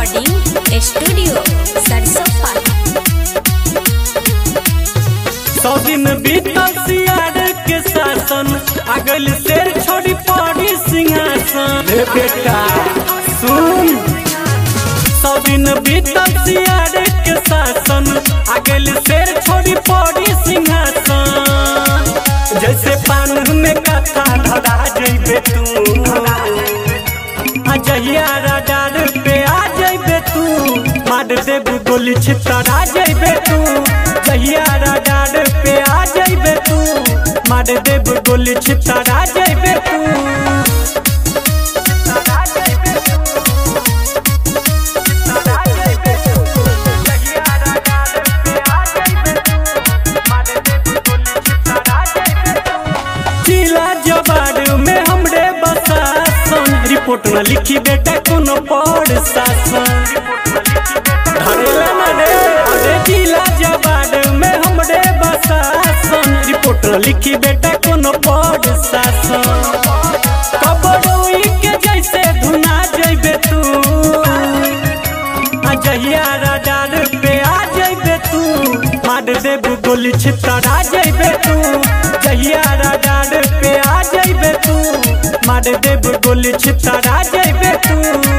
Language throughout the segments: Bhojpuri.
रिकॉर्डिंग स्टूडियो सरसों। 100 दिन बीतल सियार के शासन, अगल शेर छोड़ी पड़ी सिंहासन। हे बेटा सुन, 100 दिन बीतल सियार के शासन, अगल शेर छोड़ी पड़ी सिंहासन। जैसे पान में कथा धरा जइबे तू, अजहिया राडार पे आ जइबे तू, मार देबू गोली छितरा जइबे तू। जहिया राडार पे आ जइबे तू, मार देबू गोली छितरा जइबे तू। में हमरे बसासन, रिपोर्ट न लिखी बेटा कोनो पढ़ शासन। धरेला न रे अरे जिला जवाड़ में हमरे बसासन, रिपोर्ट न लिखी बेटा कोनो पढ़ शासन। कबरोई के जैसे धुना जइबे तू, अजहिया राडार पे आ जइबे तू, मार देबू गोली छितरा जइबे तू। जहिया राडार पे आ जइबे तू, मार देबू गोली छितरा जइबे तू।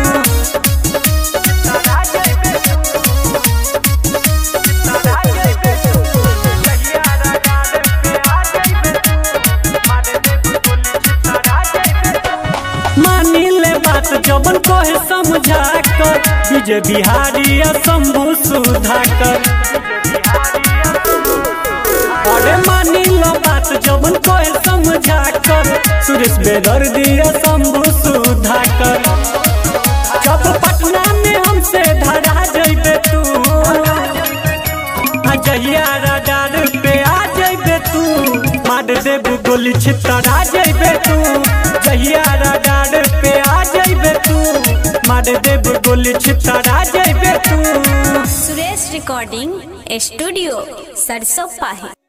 मानी ले बात जबन कोहे समझा कर, विजय बिहारी शंभू सुधाकर। अरे मानी लो बात जबन कोहे समझा कर, सुरेश बेदर्दी शंभू सुधाकर। जब पटना में हमसे धरा जइबे तू, अजहिया राडार पे आ जइबे तू, मार देबू गोली छितरा जइबे तू। जहिया राडार पे आ जइबे तू, मार देबू गोली छितरा जइबे तू। सुरेश रिकॉर्डिंग स्टूडियो सरसों।